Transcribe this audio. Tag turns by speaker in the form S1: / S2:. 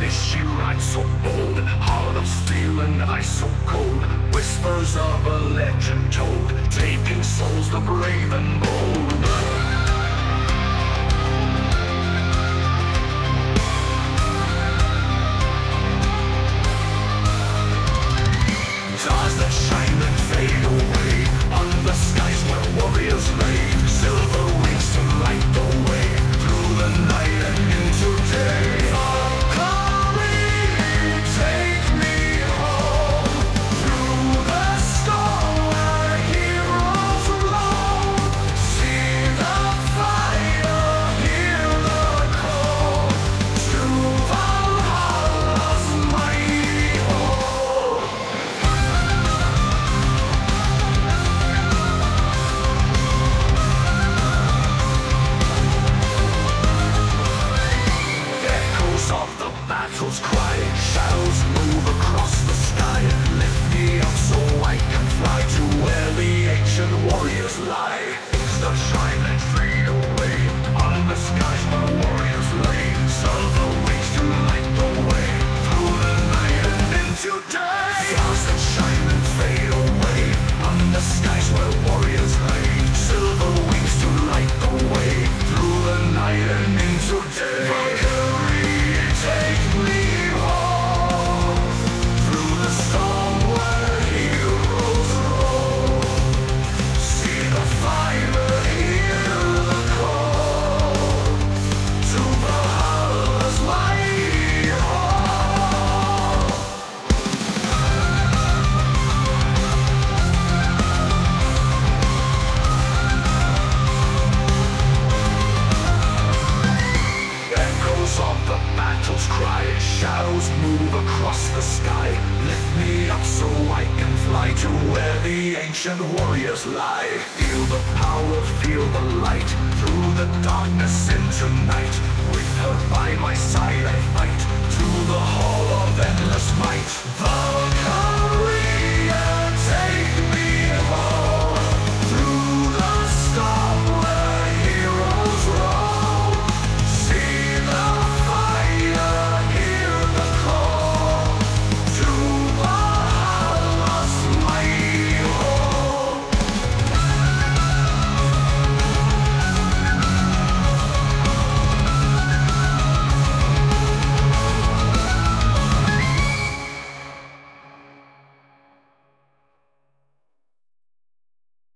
S1: she rides so bold, heart of steel and ice so cold. Whispers of a legend told, taking souls the brave and bold. Stars that shine and fade away, on the skies where warriors lay. Silver wings to light the way, through the night and into day. Battle's cry, shadows move across the sky. Lift me up so I can fly to where the ancient warriors lie. Things that shine and fade away, on the skies where warriors lay. Silver wings to light the way, through the night and into day. Stars that shine and fade away, on the skies where warriors lay. Silver wings to light the way, through the night and into day. Take me home, through the storm where heroes roll. See the fire, hear the call, to Valhalla's mighty hall. Echoes of the battle's cry, shadows move across the sky. Lift me up so I can fly to where the ancient warriors lie. Feel the power, feel the light, through the darkness into night. With her by my side I fight, to the hall of endless might.